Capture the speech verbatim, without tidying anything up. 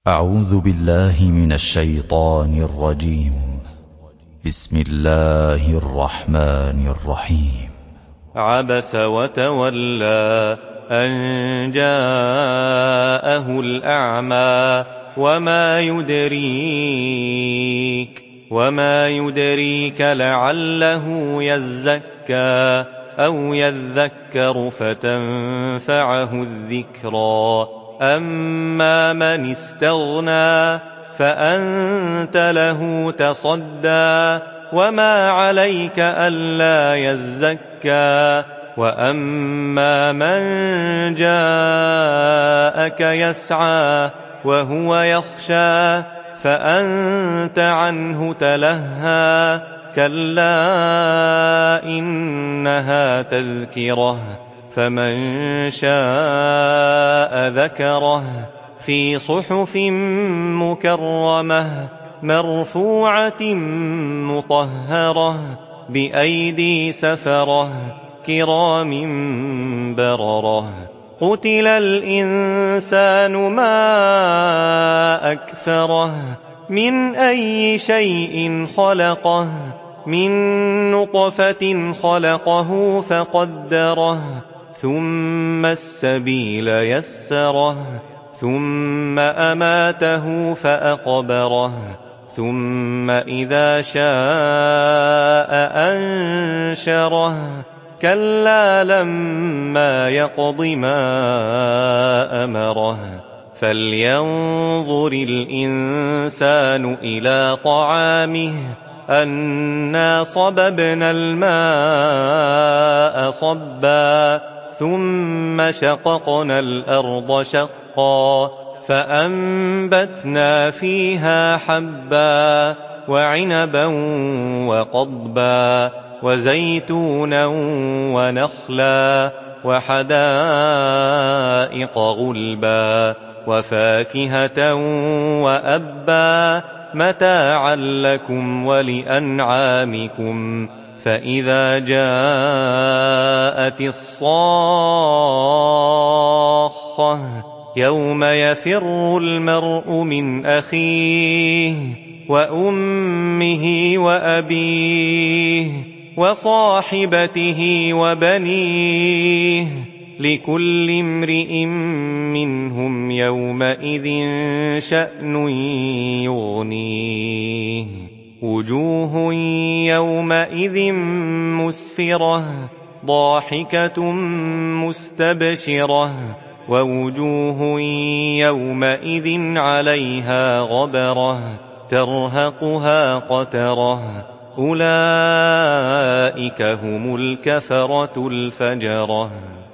أعوذ بالله من الشيطان الرجيم. بسم الله الرحمن الرحيم. عبس وتولى أن جاءه الأعمى وما يدريك وما يدريك لعله يزكى أو يذكر فتنفعه الذكرى. أما من استغنى فأنت له تصدى وما عليك ألا يزكى. وأما من جاءك يسعى وهو يخشى فأنت عنه تلهى. كلا إنها تذكرة فمن شاء ذكره في صحف مكرمة مرفوعة مطهرة بأيدي سفرة كرام بررة. قتل الإنسان ما أكفره من أي شيء خلقه من نطفة خلقه فقدره ثم السبيل يسره ثم أماته فأقبره ثم إذا شاء أنشره. كلا لما يقض ما أمره. فلينظر الإنسان إلى طعامه أنا صببنا الماء صبا ثم شققنا الأرض شقا فأنبتنا فيها حبا وعنبا وقضبا وزيتونا ونخلا وحدائق غلبا وفاكهة وأبا متاعا لكم ولأنعامكم. فإذا جاءت الصاخة يوم يفر المرء من أخيه وأمه وأبيه وصاحبته وبنيه لكل امرئ منهم يومئذ شأن يغنيه. وجوه يومئذ مسفرة ضاحكة مستبشرة ووجوه يومئذ عليها غبرة ترهقها قترة. أولئك هم الكفرة الفجرة.